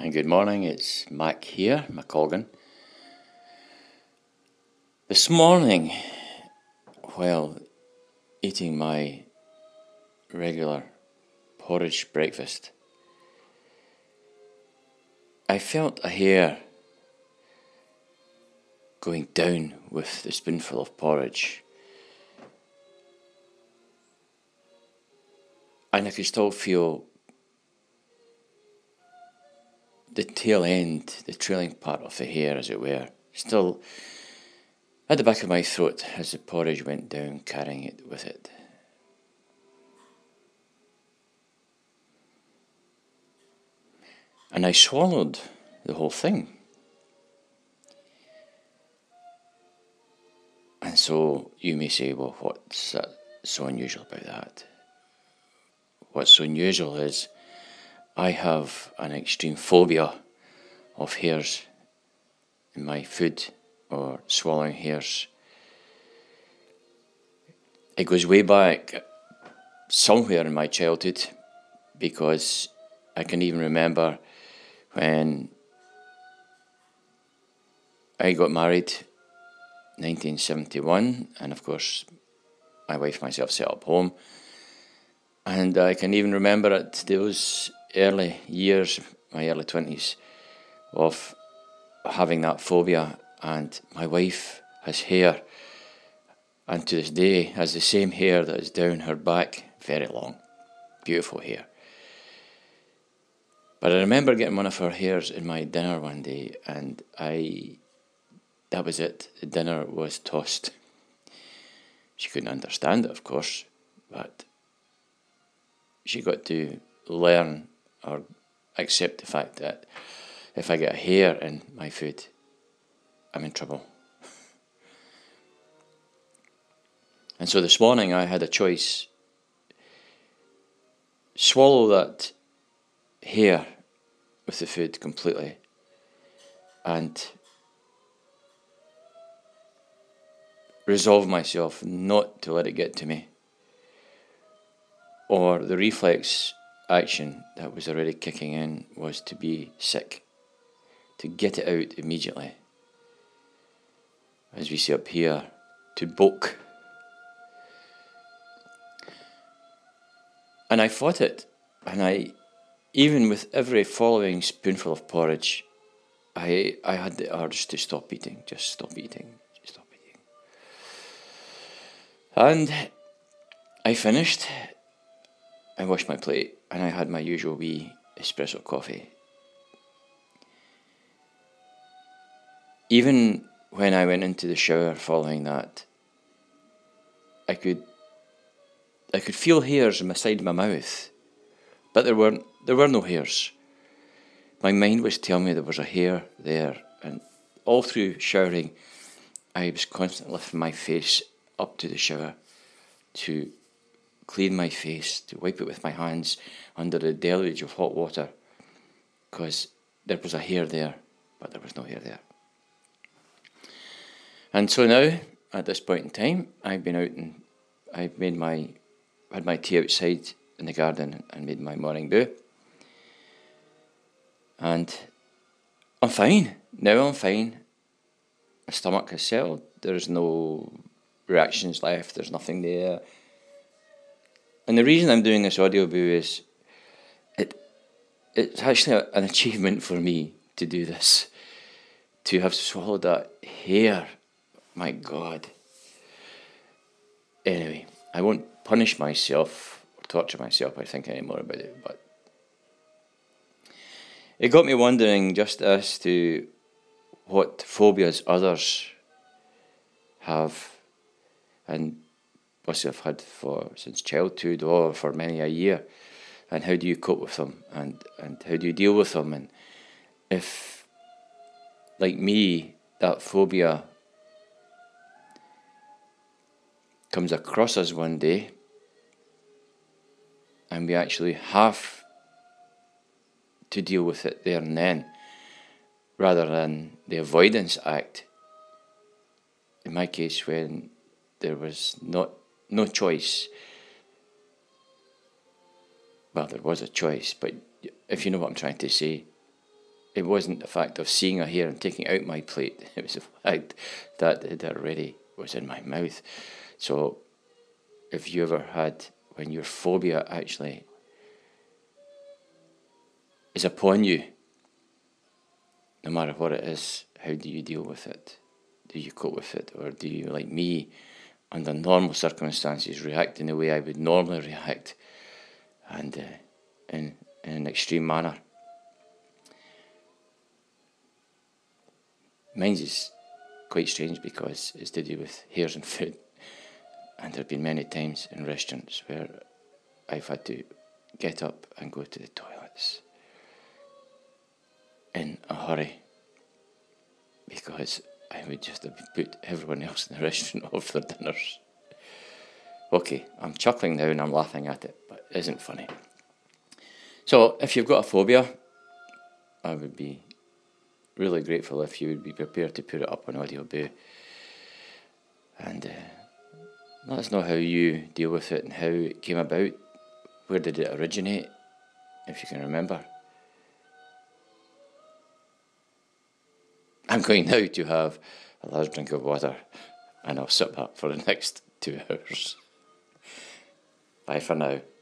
and good morning, it's Mac here, McColgan. This morning, while eating my regular porridge breakfast, I felt a hair going down with the spoonful of porridge, and I could still feel the tail end, the trailing part of the hair, as it were, still at the back of my throat as the porridge went down, carrying it with it. And I swallowed the whole thing. And so you may say, well, what's so unusual about that? What's so unusual is I have an extreme phobia of hairs in my food or swallowing hairs. It goes way back somewhere in my childhood, because I can even remember when I got married, 1971, and of course my wife and myself set up home, and I can even remember at those early years, my early 20s, of having that phobia. And my wife has hair, and to this day has the same hair that is down her back, very long, beautiful hair. But I remember getting one of her hairs in my dinner one day, and that was it. The dinner was tossed. She couldn't understand it, of course, but she got to learn or accept the fact that if I get a hair in my food, I'm in trouble. And so this morning I had a choice: swallow that hair with the food completely and resolve myself not to let it get to me, or the reflex action that was already kicking in was to be sick, to get it out immediately. As we say up here, to boke. And I fought it, and even with every following spoonful of porridge, I had the urge to stop eating, just stop eating. And I finished, I washed my plate, and I had my usual wee espresso coffee. Even when I went into the shower following that, I could feel hairs on the side of my mouth, but there were no hairs. My mind was telling me there was a hair there, and all through showering, I was constantly lifting my face up to the shower to clean my face, to wipe it with my hands under the deluge of hot water, because there was a hair there, but there was no hair there. And so now, at this point in time, I've been out and I've had my tea outside in the garden and made my morning brew. And I'm fine. Now I'm fine. My stomach has settled. There's no reactions left. There's nothing there. And the reason I'm doing this audio brew is it's actually an achievement for me to do this. To have swallowed that hair. My God. Anyway, I won't punish myself or torture myself by thinking any more about it, but it got me wondering just as to what phobias others have and possibly have had since childhood or for many a year, and how do you cope with them, and how do you deal with them, and if, like me, that phobia comes across us one day and we actually have to deal with it there and then, rather than the avoidance act. In my case, when there was no choice, well, there was a choice, but if you know what I'm trying to say, it wasn't the fact of seeing a hare and taking it out my plate. It was the fact that it already was in my mouth. So if you ever had, when your phobia actually is upon you, no matter what it is, how do you deal with it? Do you cope with it? Or do you, like me, under normal circumstances, react in the way I would normally react, and in an extreme manner? Mine's is quite strange because it's to do with hares and food. And there have been many times in restaurants where I've had to get up and go to the toilets in a hurry because I would just have put everyone else in the restaurant off their dinners. Okay, I'm chuckling now and I'm laughing at it, but it isn't funny. So if you've got a phobia, I would be really grateful if you would be prepared to put it up on Audioboo. And let us know how you deal with it and how it came about. Where did it originate, if you can remember? I'm going now to have a large drink of water and I'll sit back for the next 2 hours. Bye for now.